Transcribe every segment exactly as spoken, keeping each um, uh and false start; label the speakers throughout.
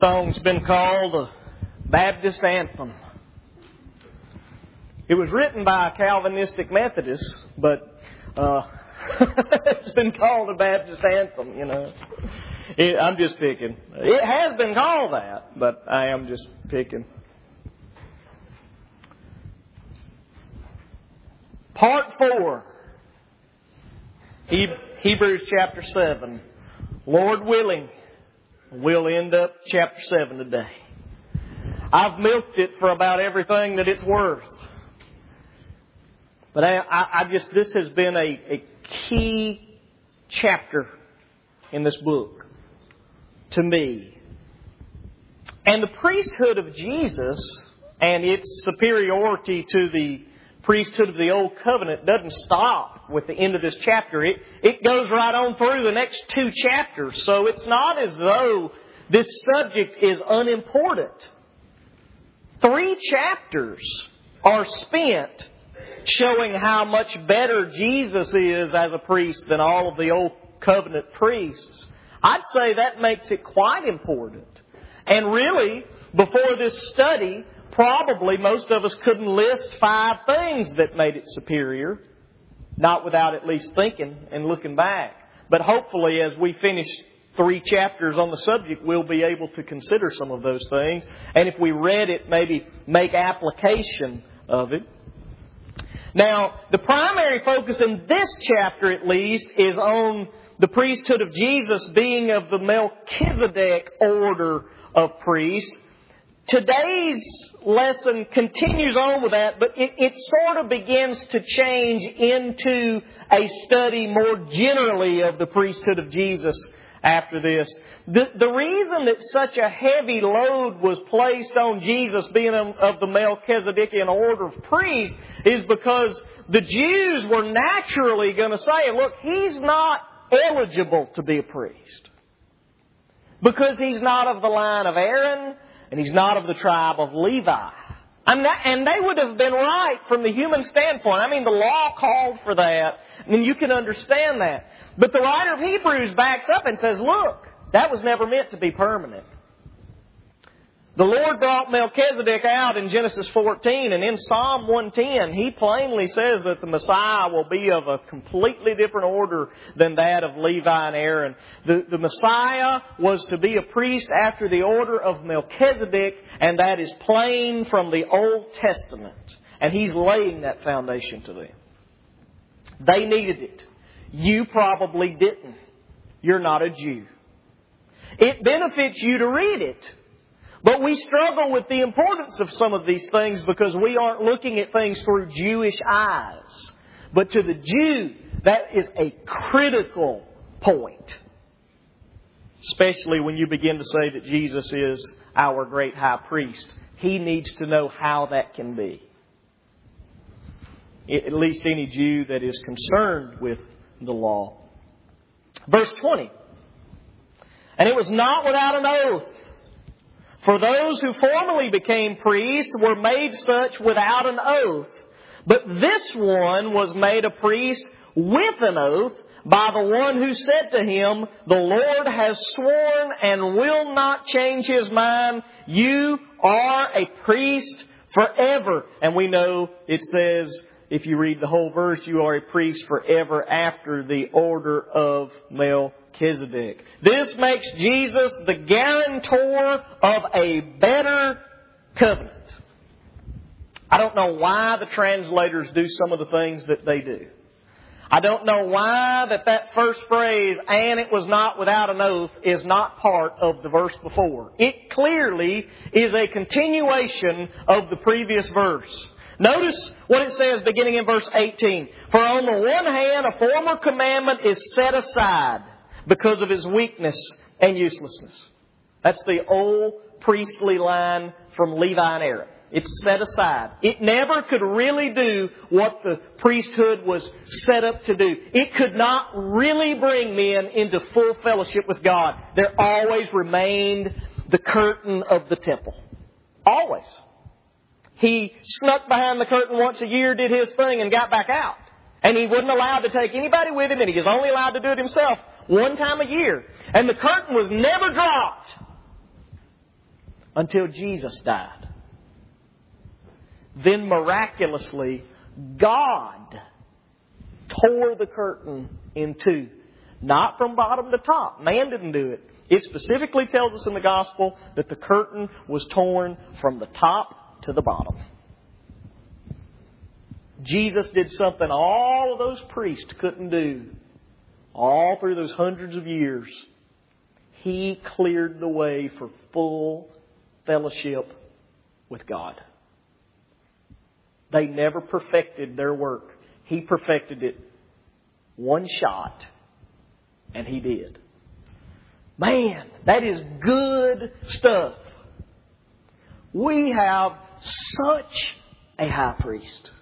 Speaker 1: Song's been called a Baptist anthem. It was written by a Calvinistic Methodist, but uh, it's been called a Baptist anthem, you know. It, I'm just picking. It has been called that, but I am just picking. Part four. Hebrews chapter seven. Lord willing, we'll end up chapter seven today. I've milked it for about everything that it's worth. But I, I, I just, this has been a, a key chapter in this book to me. And the priesthood of Jesus and its superiority to the priesthood of the Old Covenant doesn't stop with the end of this chapter. It, it goes right on through the next two chapters. So it's not as though this subject is unimportant. Three chapters are spent showing how much better Jesus is as a priest than all of the Old Covenant priests. I'd say that makes it quite important. And really, before this study, probably most of us couldn't list five things that made it superior, not without at least thinking and looking back. But hopefully, as we finish three chapters on the subject, we'll be able to consider some of those things. And if we read it, maybe make application of it. Now, the primary focus in this chapter, at least, is on the priesthood of Jesus being of the Melchizedek order of priests. Today's lesson continues on with that, but it, it sort of begins to change into a study more generally of the priesthood of Jesus after this. The, the reason that such a heavy load was placed on Jesus being of, of the Melchizedekian order of priests is because the Jews were naturally going to say, look, he's not eligible to be a priest because he's not of the line of Aaron and he's not of the tribe of Levi. And, that, and they would have been right from the human standpoint. I mean, the law called for that, and you can understand that. But the writer of Hebrews backs up and says, look, that was never meant to be permanent. The Lord brought Melchizedek out in Genesis fourteen, and in Psalm one ten, He plainly says that the Messiah will be of a completely different order than that of Levi and Aaron. The, the Messiah was to be a priest after the order of Melchizedek, and that is plain from the Old Testament. And He's laying that foundation to them. They needed it. You probably didn't. You're not a Jew. It benefits you to read it. But we struggle with the importance of some of these things because we aren't looking at things through Jewish eyes. But to the Jew, that is a critical point. Especially when you begin to say that Jesus is our great high priest. He needs to know how that can be. At least any Jew that is concerned with the law. Verse twenty. And it was not without an oath. For those who formerly became priests were made such without an oath. But this one was made a priest with an oath by the one who said to him, the Lord has sworn and will not change His mind. You are a priest forever. And we know it says, if you read the whole verse, you are a priest forever after the order of Melchizedek. This makes Jesus the guarantor of a better covenant. I don't know why the translators do some of the things that they do. I don't know why that that first phrase, and it was not without an oath, is not part of the verse before. It clearly is a continuation of the previous verse. Notice what it says beginning in verse eighteen. For on the one hand, a former commandment is set aside because of his weakness and uselessness. That's the old priestly line from Levi and Aaron. It's set aside. It never could really do what the priesthood was set up to do. It could not really bring men into full fellowship with God. There always remained the curtain of the temple. Always. He snuck behind the curtain once a year, did his thing, and got back out. And he wasn't allowed to take anybody with him, and he was only allowed to do it himself one time a year. And the curtain was never dropped. until Jesus died. Then miraculously, God tore the curtain in two. Not from bottom to top. Man didn't do it. It specifically tells us in the Gospel that the curtain was torn from the top to the bottom. Jesus did something all of those priests couldn't do. All through those hundreds of years. He cleared the way for full fellowship with God. They never perfected their work. He perfected it one shot. And He did. Man, that is good stuff. We have such a high priest.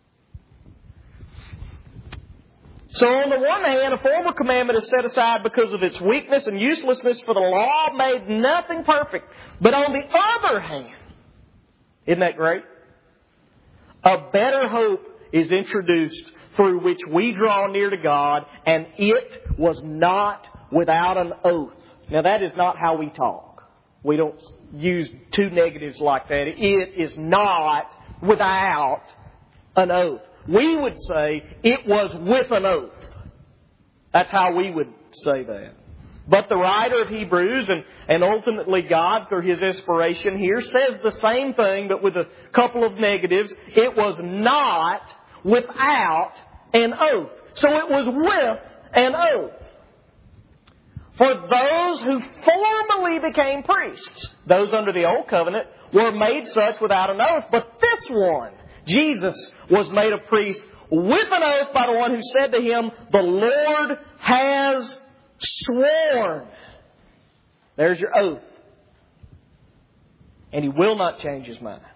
Speaker 1: So on the one hand, a former commandment is set aside because of its weakness and uselessness, for the law made nothing perfect. But on the other hand, isn't that great? A better hope is introduced through which we draw near to God, and it was not without an oath. Now that is not how we talk. We don't use two negatives like that. It is not without an oath. We would say it was with an oath. That's how we would say that. But the writer of Hebrews, and, and ultimately God, through His inspiration here, says the same thing, but with a couple of negatives. It was not without an oath. So it was with an oath. For those who formerly became priests, those under the Old Covenant, were made such without an oath. But this one, Jesus, was made a priest with an oath by the one who said to Him, "The Lord has sworn." There's your oath. And He will not change His mind.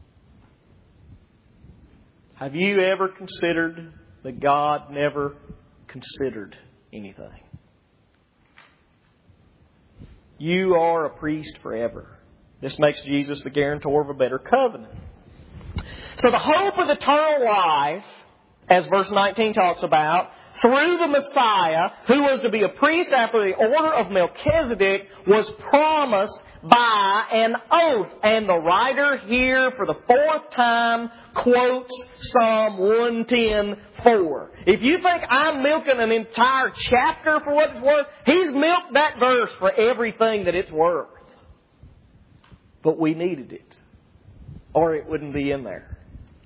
Speaker 1: Have you ever considered that God never considered anything? You are a priest forever. This makes Jesus the guarantor of a better covenant. So the hope of eternal life, as verse nineteen talks about, through the Messiah, who was to be a priest after the order of Melchizedek, was promised by an oath. And the writer here, for the fourth time, quotes Psalm one ten four. If you think I'm milking an entire chapter for what it's worth, he's milked that verse for everything that it's worth. But we needed it, or it wouldn't be in there.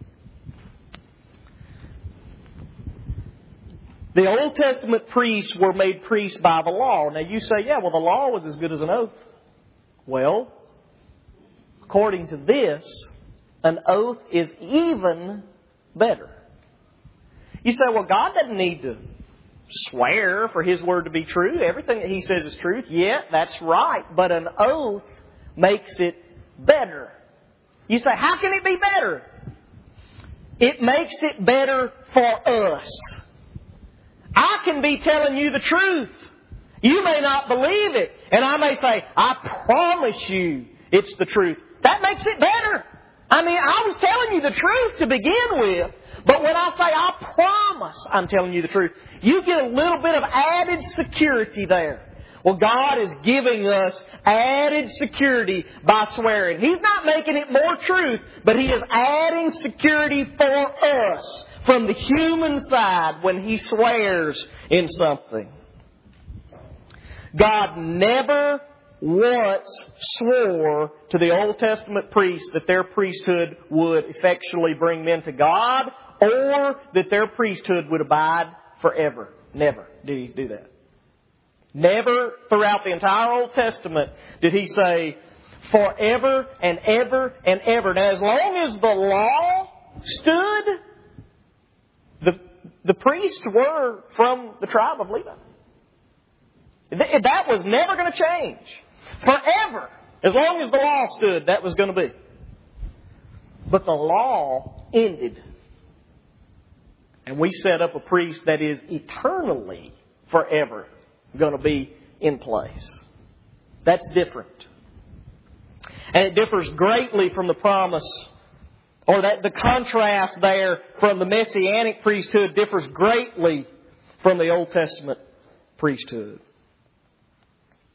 Speaker 1: The Old Testament priests were made priests by the law. Now you say, yeah, well, the law was as good as an oath. Well, according to this, an oath is even better. You say, well, God doesn't need to swear for His word to be true. Everything that He says is truth. Yeah, that's right. But an oath makes it better. You say, how can it be better? It makes it better for us. I can be telling you the truth. You may not believe it. And I may say, I promise you it's the truth. That makes it better. I mean, I was telling you the truth to begin with. But when I say I promise I'm telling you the truth, you get a little bit of added security there. Well, God is giving us added security by swearing. He's not making it more truth, but He is adding security for us from the human side when He swears in something. God never once swore to the Old Testament priests that their priesthood would effectually bring men to God, or that their priesthood would abide forever. Never did He do that. Never throughout the entire Old Testament did He say, forever and ever and ever. Now, as long as the law stood, the, the priests were from the tribe of Levi. That was never going to change. Forever. As long as the law stood, that was going to be. But the law ended. And we set up a priest that is eternally, forever, going to be in place. That's different. And it differs greatly from the promise, or that the contrast there from the Messianic priesthood differs greatly from the Old Testament priesthood.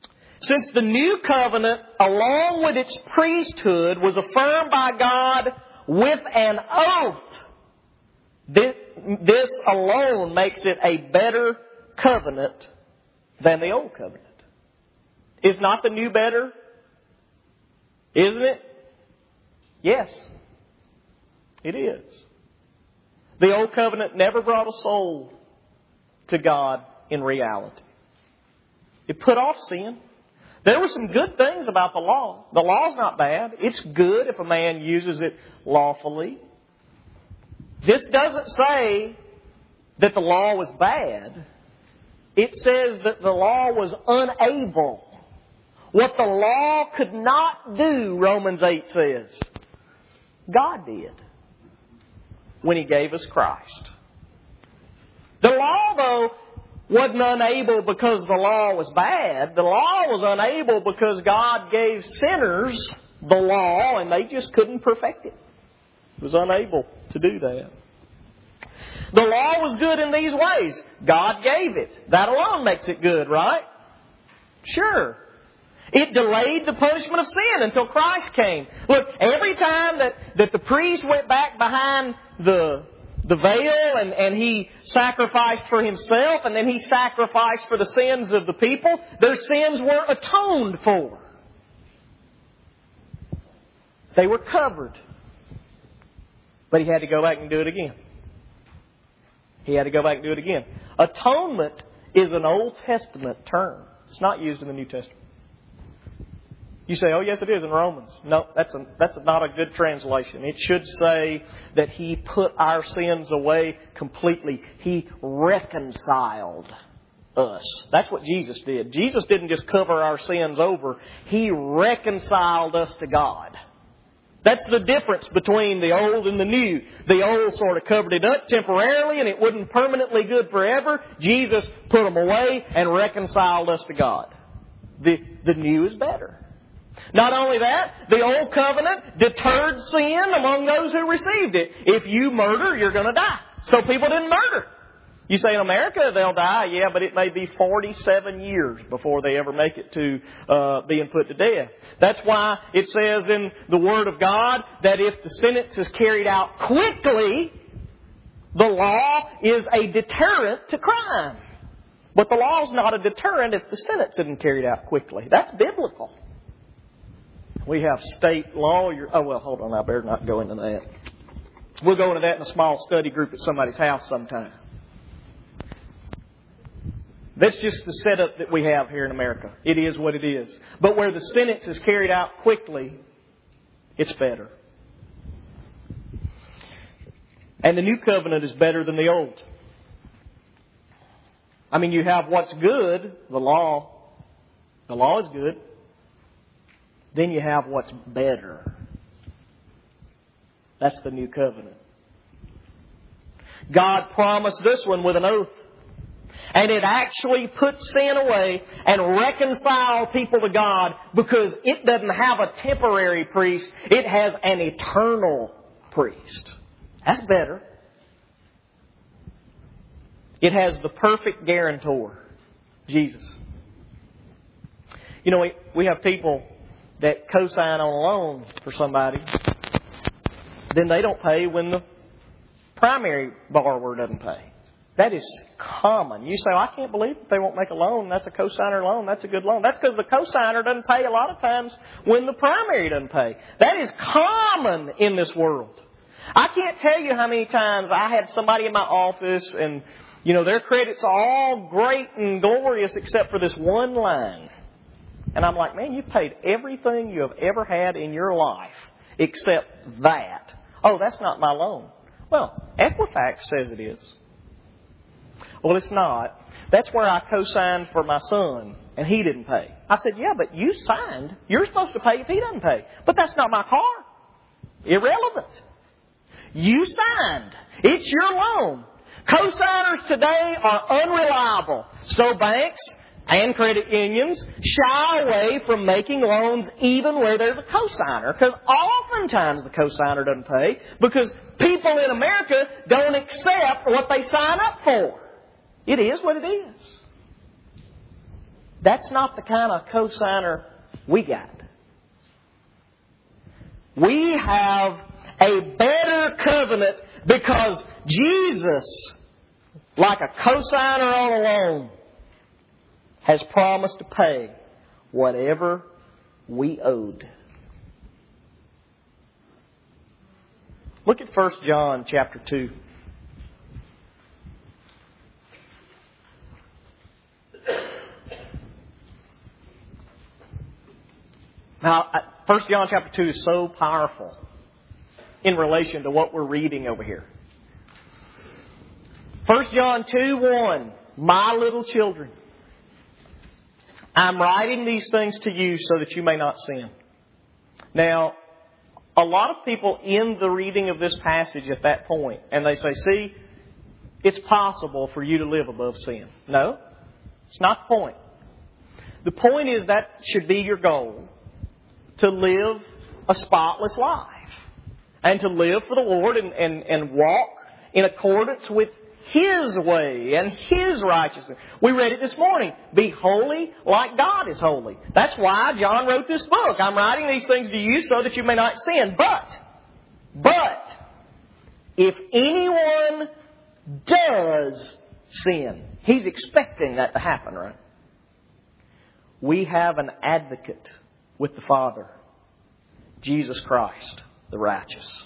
Speaker 1: Since the new covenant, along with its priesthood, was affirmed by God with an oath, this, this alone makes it a better covenant than the old covenant. Is not the new better? Isn't it? Yes, it is. The old covenant never brought a soul to God in reality. It put off sin. There were some good things about the law. The law's not bad. It's good if a man uses it lawfully. This doesn't say that the law was bad. It says that the law was unable. What the law could not do, Romans eight says, God did when He gave us Christ. The law, though, wasn't unable because the law was bad. The law was unable because God gave sinners the law and they just couldn't perfect it. It was unable to do that. The law was good in these ways. God gave it. That alone makes it good, right? Sure. It delayed the punishment of sin until Christ came. Look, every time that, that the priest went back behind the, the veil and, and he sacrificed for himself and then he sacrificed for the sins of the people, their sins were atoned for. They were covered. But he had to go back and do it again. He had to go back and do it again. Atonement is an Old Testament term. It's not used in the New Testament. You say, oh yes it is in Romans. No, that's a, that's not a good translation. It should say that He put our sins away completely. He reconciled us. That's what Jesus did. Jesus didn't just cover our sins over. He reconciled us to God. That's the difference between the old and the new. The old sort of covered it up temporarily and it wasn't permanently good forever. Jesus put them away and reconciled us to God. The, the new is better. Not only that, the old covenant deterred sin among those who received it. If you murder, you're going to die. So people didn't murder. You say in America they'll die, yeah, but it may be forty-seven years before they ever make it to uh, being put to death. That's why it says in the Word of God that if the sentence is carried out quickly, the law is a deterrent to crime. But the law is not a deterrent if the sentence isn't carried out quickly. That's biblical. We have state law. Oh, well, hold on. I better not go into that. We'll go into that in a small study group at somebody's house sometime. That's just the setup that we have here in America. It is what it is. But where the sentence is carried out quickly, it's better. And the new covenant is better than the old. I mean, you have what's good, the law. The law is good. Then you have what's better. That's the new covenant. God promised this one with an oath. And it actually puts sin away and reconciles people to God because it doesn't have a temporary priest. It has an eternal priest. That's better. It has the perfect guarantor, Jesus. You know, we, we have people that co-sign on a loan for somebody. Then they don't pay when the primary borrower doesn't pay. That is common. You say, well, I can't believe that they won't make a loan. That's a co-signer loan. That's a good loan. That's because the co-signer doesn't pay a lot of times when the primary doesn't pay. That is common in this world. I can't tell you how many times I had somebody in my office and, you know, their credit's all great and glorious except for this one line. And I'm like, man, you've paid everything you have ever had in your life except that. Oh, that's not my loan. Well, Equifax says it is. Well, it's not. That's where I co-signed for my son, and he didn't pay. I said, yeah, but you signed. You're supposed to pay if he doesn't pay. But that's not my car. Irrelevant. You signed. It's your loan. Co-signers today are unreliable. So banks and credit unions shy away from making loans even where there's a co-signer. Because oftentimes the co-signer doesn't pay because people in America don't accept what they sign up for. It is what it is. That's not the kind of cosigner we got. We have a better covenant because Jesus, like a cosigner on a loan, has promised to pay whatever we owed. Look at First John chapter two. Now, First John chapter two is so powerful in relation to what we're reading over here. First John two one, my little children, I'm writing these things to you so that you may not sin. Now, a lot of people end the reading of this passage at that point, and they say, see, it's possible for you to live above sin. No, it's not the point. The point is that should be your goal, to live a spotless life and to live for the Lord and, and, and walk in accordance with His way and His righteousness. We read it this morning. Be holy like God is holy. That's why John wrote this book. I'm writing these things to you so that you may not sin. But, but, if anyone does sin, he's expecting that to happen, right? We have an advocate with the Father, Jesus Christ, the righteous.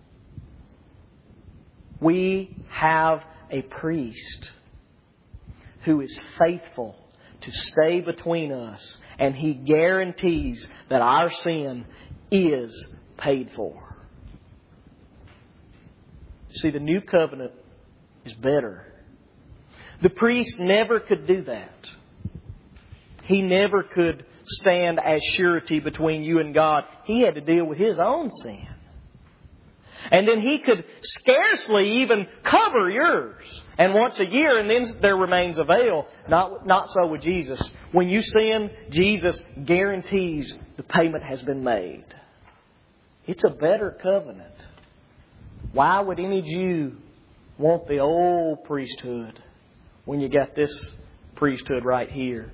Speaker 1: We have a priest who is faithful to stay between us, and He guarantees that our sin is paid for. See, the new covenant is better. The priest never could do that. He never could stand as surety between you and God. He had to deal with his own sin. And then He could scarcely even cover yours. And once a year, and then there remains a veil. Not, not so with Jesus. When you sin, Jesus guarantees the payment has been made. It's a better covenant. Why would any Jew want the old priesthood when you got this priesthood right here?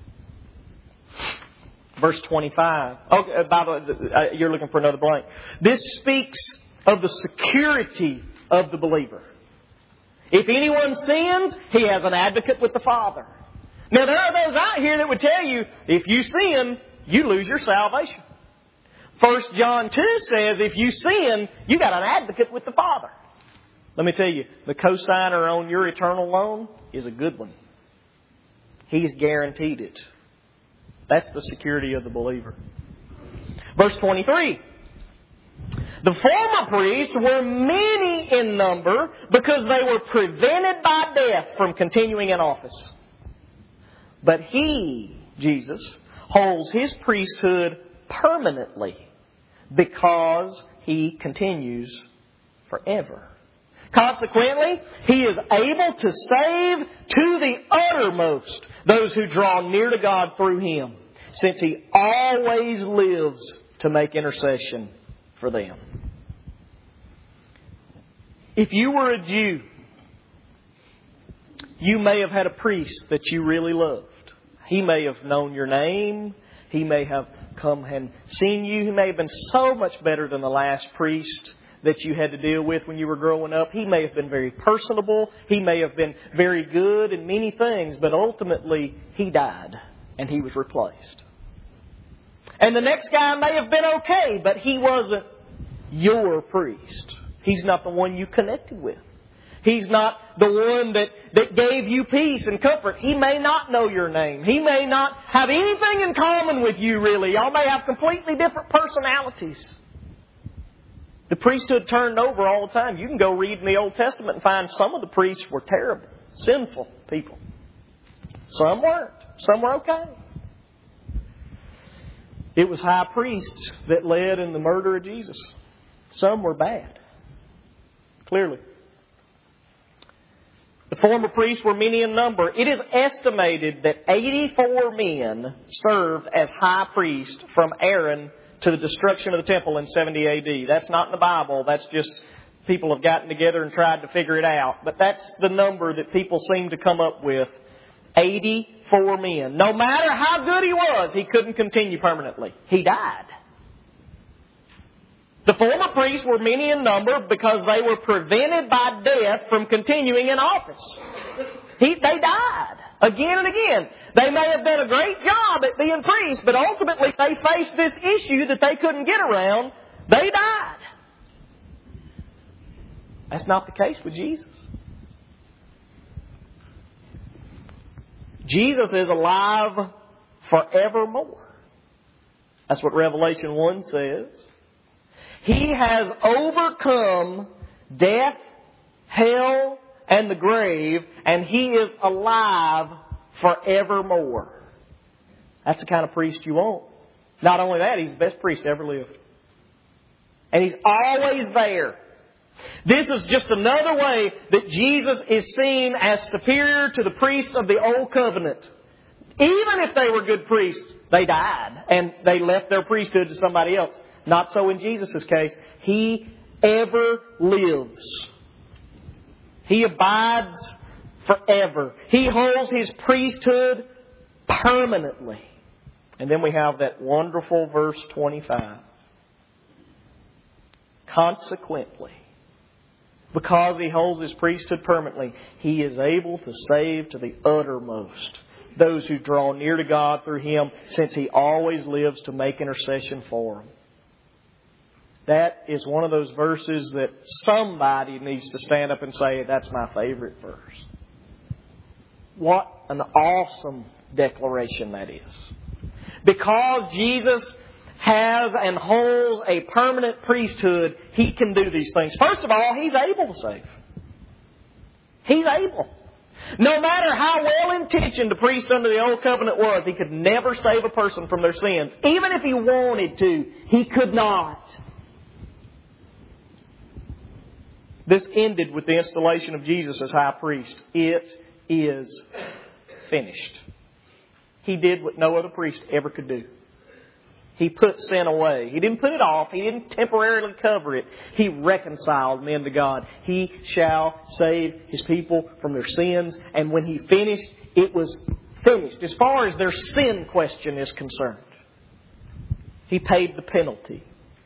Speaker 1: Verse twenty-five. Oh, by the way, you're looking for another blank. This speaks of the security of the believer. If anyone sins, he has an advocate with the Father. Now, there are those out here that would tell you, if you sin, you lose your salvation. First John two says, if you sin, you got an advocate with the Father. Let me tell you, the cosigner on your eternal loan is a good one. He's guaranteed it. That's the security of the believer. Verse twenty-three. The former priests were many in number because they were prevented by death from continuing in office. But He, Jesus, holds His priesthood permanently because He continues forever. Consequently, He is able to save to the uttermost those who draw near to God through Him, since He always lives to make intercession for them. If you were a Jew, you may have had a priest that you really loved. He may have known your name. He may have come and seen you. He may have been so much better than the last priest that you had to deal with when you were growing up. He may have been very personable. He may have been very good in many things. But ultimately, he died and he was replaced. And the next guy may have been okay, but he wasn't your priest. He's not the one you connected with. He's not the one that, that gave you peace and comfort. He may not know your name. He may not have anything in common with you, really. Y'all may have completely different personalities. The priesthood turned over all the time. You can go read in the Old Testament and find some of the priests were terrible, sinful people. Some weren't. Some were okay. It was high priests that led in the murder of Jesus. Some were bad. Clearly. The former priests were many in number. It is estimated that eighty-four men served as high priests from Aaron to the destruction of the temple in seventy A D. That's not in the Bible. That's just people have gotten together and tried to figure it out. But that's the number that people seem to come up with. eighty for men. No matter how good he was, he couldn't continue permanently. He died. The former priests were many in number because they were prevented by death from continuing in office. He, they died again and again. They may have done a great job at being priests, but ultimately they faced this issue that they couldn't get around. They died. That's not the case with Jesus. Jesus is alive forevermore. That's what Revelation one says. He has overcome death, hell, and the grave, and He is alive forevermore. That's the kind of priest you want. Not only that, He's the best priest ever lived. And He's always there. This is just another way that Jesus is seen as superior to the priests of the Old Covenant. Even if they were good priests, they died and they left their priesthood to somebody else. Not so in Jesus' case. He ever lives. He abides forever. He holds His priesthood permanently. And then we have that wonderful verse twenty-five. Consequently, because He holds His priesthood permanently, He is able to save to the uttermost those who draw near to God through Him, since He always lives to make intercession for them. That is one of those verses that somebody needs to stand up and say, that's my favorite verse. What an awesome declaration that is. Because Jesus has and holds a permanent priesthood, He can do these things. First of all, He's able to save. He's able. No matter how well-intentioned the priest under the Old Covenant was, he could never save a person from their sins. Even if he wanted to, he could not. This ended with the installation of Jesus as high priest. It is finished. He did what no other priest ever could do. He put sin away. He didn't put it off. He didn't temporarily cover it. He reconciled men to God. He shall save His people from their sins. And when He finished, it was finished. As far as their sin question is concerned, He paid the penalty.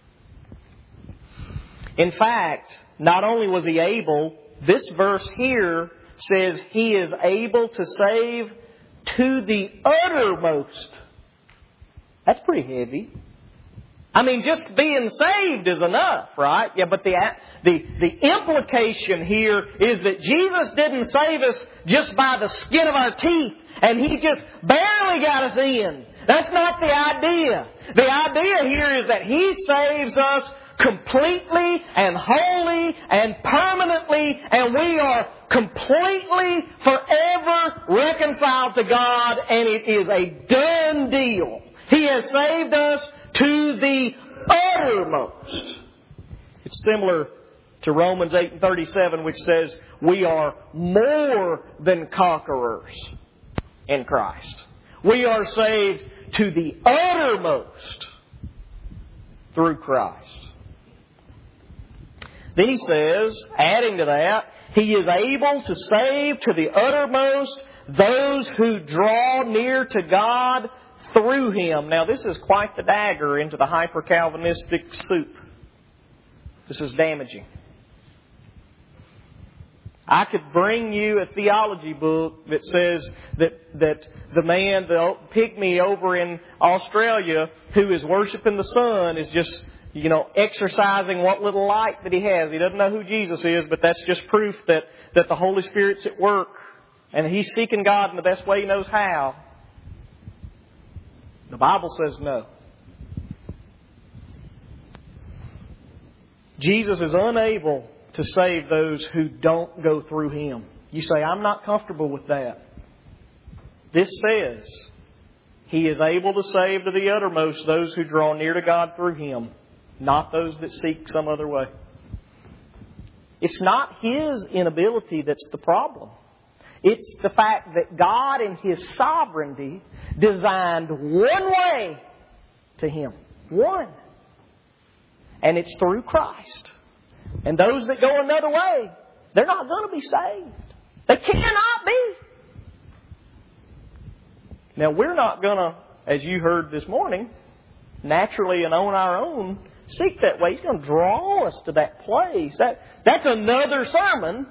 Speaker 1: In fact, not only was He able, this verse here says He is able to save to the uttermost. That's pretty heavy. I mean, just being saved is enough, right? Yeah, but the, the, the implication here is that Jesus didn't save us just by the skin of our teeth, and He just barely got us in. That's not the idea. The idea here is that He saves us completely and wholly and permanently, and we are completely, forever reconciled to God, and it is a done deal. He has saved us to the uttermost. It's similar to Romans eight and thirty-seven, which says we are more than conquerors in Christ. We are saved to the uttermost through Christ. Then he says, adding to that, He is able to save to the uttermost those who draw near to God through Him. Now, this is quite the dagger into the hyper-Calvinistic soup. This is damaging. I could bring you a theology book that says that, that the man, the pygmy over in Australia who is worshiping the sun is just, you know, exercising what little light that he has. He doesn't know who Jesus is, but that's just proof that, that the Holy Spirit's at work and he's seeking God in the best way he knows how. The Bible says no. Jesus is unable to save those who don't go through Him. You say, I'm not comfortable with that. This says He is able to save to the uttermost those who draw near to God through Him, not those that seek some other way. It's not His inability that's the problem. It's the fact that God in His sovereignty designed one way to Him. One. And it's through Christ. And those that go another way, they're not going to be saved. They cannot be. Now, we're not going to, as you heard this morning, naturally and on our own, seek that way. He's going to draw us to that place. That, that's another sermon.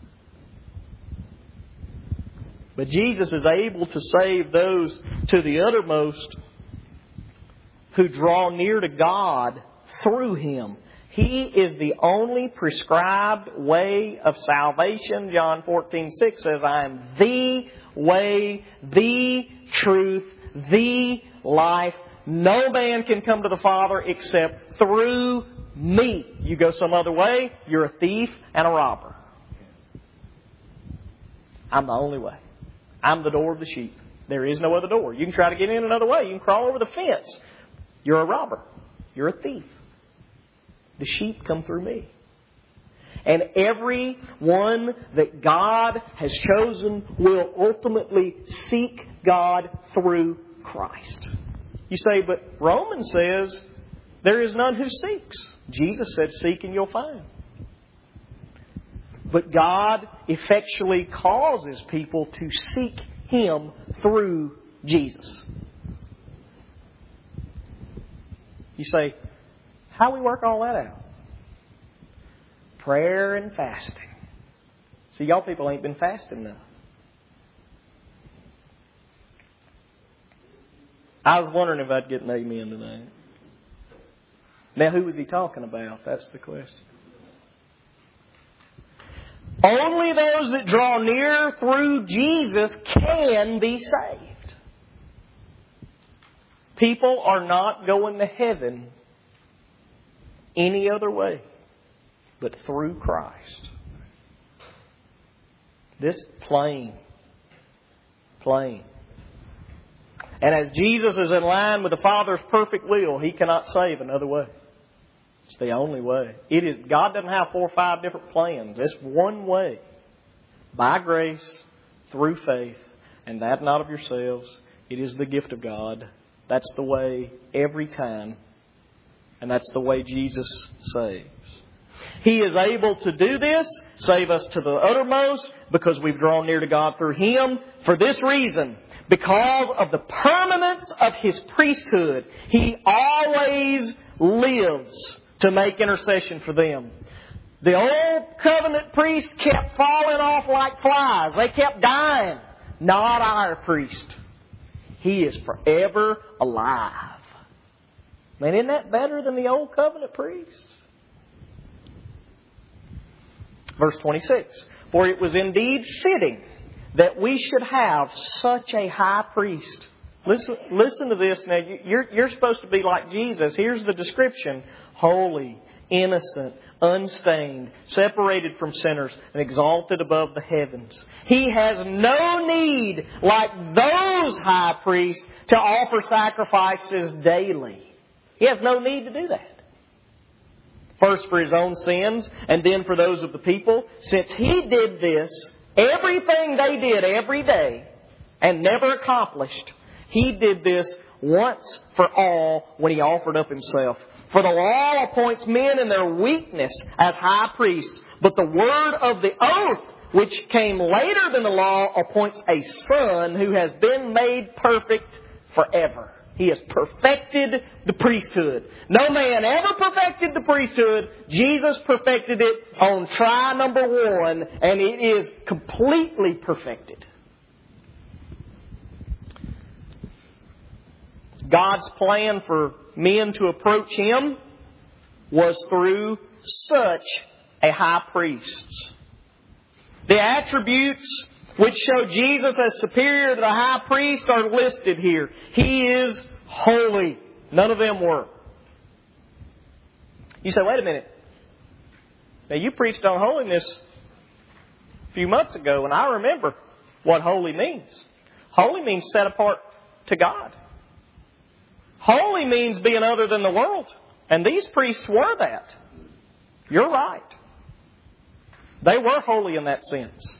Speaker 1: But Jesus is able to save those to the uttermost who draw near to God through Him. He is the only prescribed way of salvation. John fourteen six says, I am the way, the truth, the life. No man can come to the Father except through me. You go some other way, you're a thief and a robber. I'm the only way. I'm the door of the sheep. There is no other door. You can try to get in another way. You can crawl over the fence. You're a robber. You're a thief. The sheep come through me. And every one that God has chosen will ultimately seek God through Christ. You say, but Romans says there is none who seeks. Jesus said, seek and you'll find. But God effectually causes people to seek Him through Jesus. You say, how do we work all that out? Prayer and fasting. See, y'all people ain't been fasting enough. I was wondering if I'd get an amen tonight. Now, who was he talking about? That's the question. Only those that draw near through Jesus can be saved. People are not going to heaven any other way but through Christ. This plain. Plain. And as Jesus is in line with the Father's perfect will, He cannot save another way. It's the only way. It is, God doesn't have four or five different plans. It's one way. By grace, through faith, and that not of yourselves. It is the gift of God. That's the way every time. And that's the way Jesus saves. He is able to do this, save us to the uttermost, because we've drawn near to God through Him. For this reason, because of the permanence of His priesthood, He always lives to make intercession for them. The old covenant priests kept falling off like flies. They kept dying. Not our priest. He is forever alive. Man, isn't that better than the old covenant priests? Verse twenty-six. For it was indeed fitting that we should have such a high priest. Listen, listen to this. Now, you're, you're supposed to be like Jesus. Here's the description. Holy, innocent, unstained, separated from sinners, and exalted above the heavens. He has no need, like those high priests, to offer sacrifices daily. He has no need to do that. First for His own sins, and then for those of the people. Since He did this, everything they did every day, and never accomplished, He did this once for all when He offered up Himself. For the law appoints men in their weakness as high priests, but the word of the oath, which came later than the law, appoints a Son who has been made perfect forever. He has perfected the priesthood. No man ever perfected the priesthood. Jesus perfected it on try number one, and it is completely perfected. God's plan for men to approach Him was through such a high priest. The attributes which show Jesus as superior to the high priest are listed here. He is holy. None of them were. You say, wait a minute. Now you preached on holiness a few months ago, and I remember what holy means. Holy means set apart to God. Holy means being other than the world. And these priests were that. You're right. They were holy in that sense.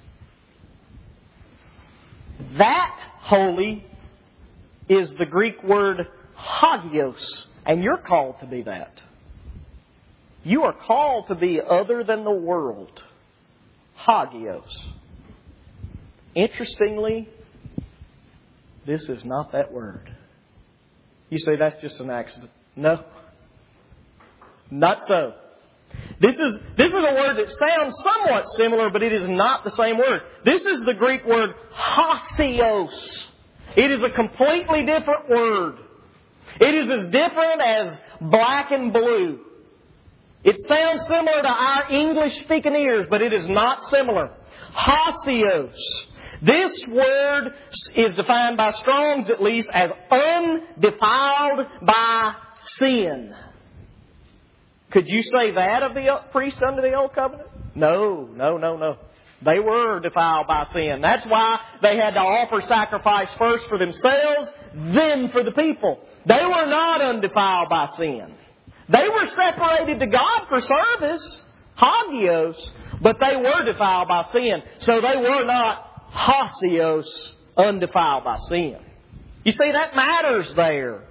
Speaker 1: That holy is the Greek word hagios. And you're called to be that. You are called to be other than the world. Hagios. Interestingly, This is not that word. You say that's just an accident. No. Not so. This is, this is a word that sounds somewhat similar, but it is not the same word. This is the Greek word hagios. It is a completely different word. It is as different as black and blue. It sounds similar to our English-speaking ears, but it is not similar. Hagios. This word is defined by Strong's at least as undefiled by sin. Could you say that of the priests under the Old Covenant? No, no, no, no. They were defiled by sin. That's why they had to offer sacrifice first for themselves, then for the people. They were not undefiled by sin. They were separated to God for service, hagios, but they were defiled by sin. So they were not hagios, undefiled by sin. You see, that matters there.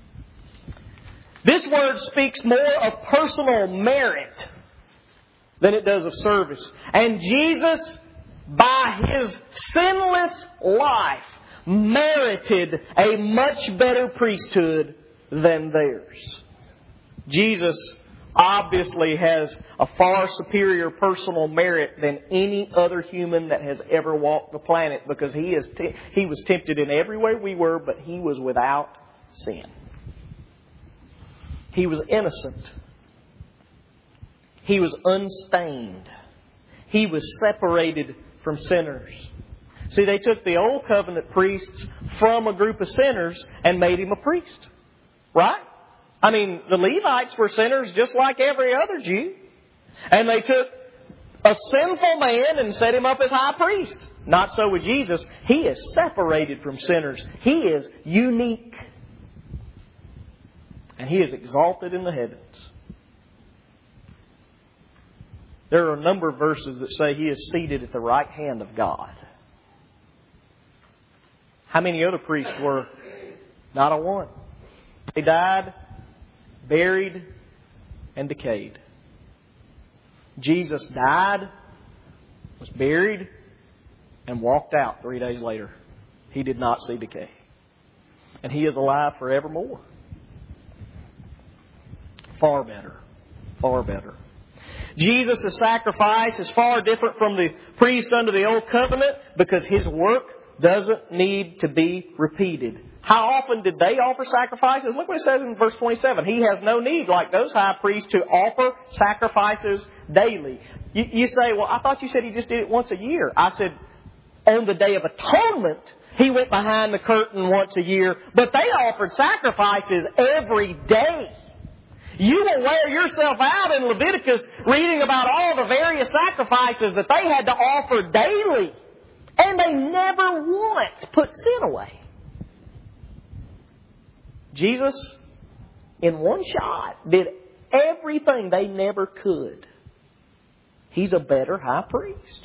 Speaker 1: This word speaks more of personal merit than it does of service. And Jesus, by His sinless life, merited a much better priesthood than theirs. Jesus obviously has a far superior personal merit than any other human that has ever walked the planet, because He is te- He was tempted in every way we were, but He was without sin. He was innocent. He was unstained. He was separated from sinners. See, they took the Old Covenant priests from a group of sinners and made Him a priest. Right? I mean, the Levites were sinners just like every other Jew. And they took a sinful man and set Him up as high priest. Not so with Jesus. He is separated from sinners. He is unique. And He is exalted in the heavens. There are a number of verses that say He is seated at the right hand of God. How many other priests were? Not a one. They died, buried, and decayed. Jesus died, was buried, and walked out three days later. He did not see decay. And He is alive forevermore. Far better. Far better. Jesus' sacrifice is far different from the priest under the Old Covenant because His work doesn't need to be repeated. How often did they offer sacrifices? Look what it says in verse twenty-seven. He has no need, like those high priests, to offer sacrifices daily. You, you say, well, I thought you said He just did it once a year. I said, on the Day of Atonement, He went behind the curtain once a year, but they offered sacrifices every day. You will wear yourself out in Leviticus reading about all the various sacrifices that they had to offer daily. And they never once put sin away. Jesus, in one shot, did everything they never could. He's a better high priest.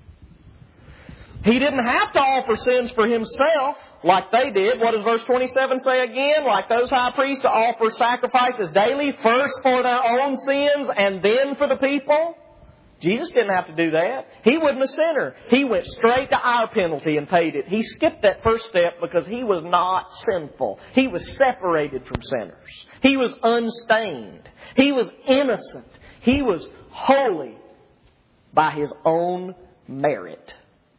Speaker 1: He didn't have to offer sins for Himself like they did. What does verse twenty-seven say again? Like those high priests to offer sacrifices daily, first for their own sins and then for the people. Jesus didn't have to do that. He wasn't a sinner. He went straight to our penalty and paid it. He skipped that first step because He was not sinful. He was separated from sinners. He was unstained. He was innocent. He was holy by His own merit.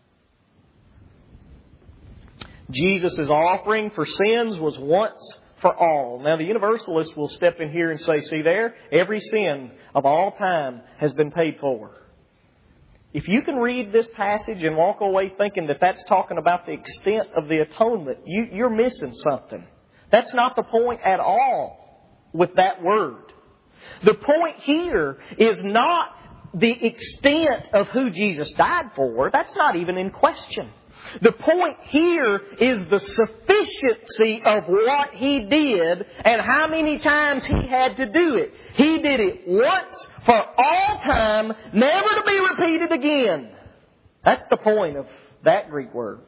Speaker 1: Jesus' offering for sins was once for all. Now the Universalists will step in here and say, see there, every sin of all time has been paid for. If you can read this passage and walk away thinking that that's talking about the extent of the atonement, you, you're missing something. That's not the point at all with that word. The point here is not the extent of who Jesus died for. That's not even in question. The point here is the sufficiency of what He did and how many times He had to do it. He did it once for all time, never to be repeated again. That's the point of that Greek word.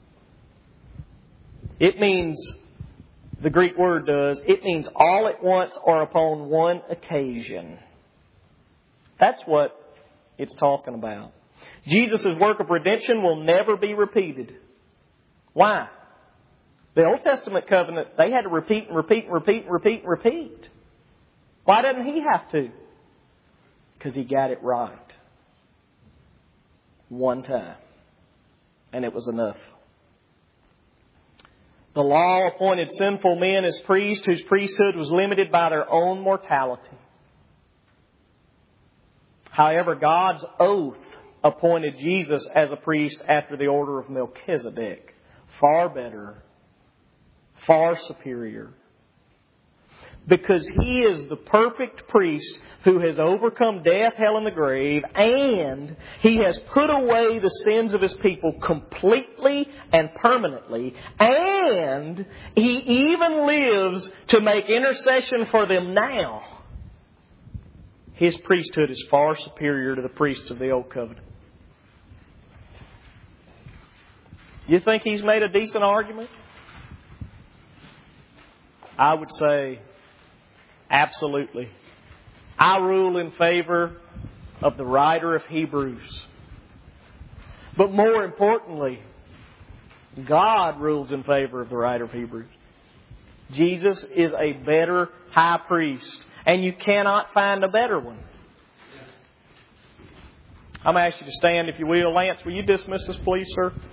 Speaker 1: It means, the Greek word does, it means all at once or upon one occasion. That's what it's talking about. Jesus' work of redemption will never be repeated. Why? The Old Testament covenant, they had to repeat and repeat and repeat and repeat and repeat. Why doesn't He have to? Because He got it right. One time. And it was enough. The law appointed sinful men as priests whose priesthood was limited by their own mortality. However, God's oath appointed Jesus as a priest after the order of Melchizedek. Far better. Far superior. Because He is the perfect priest who has overcome death, hell, and the grave, and He has put away the sins of His people completely and permanently, and He even lives to make intercession for them now. His priesthood is far superior to the priests of the Old Covenant. You think He's made a decent argument? I would say absolutely. I rule in favor of the writer of Hebrews. But more importantly, God rules in favor of the writer of Hebrews. Jesus is a better high priest. And you cannot find a better one. I'm going to ask you to stand if you will. Lance, will you dismiss us please, sir?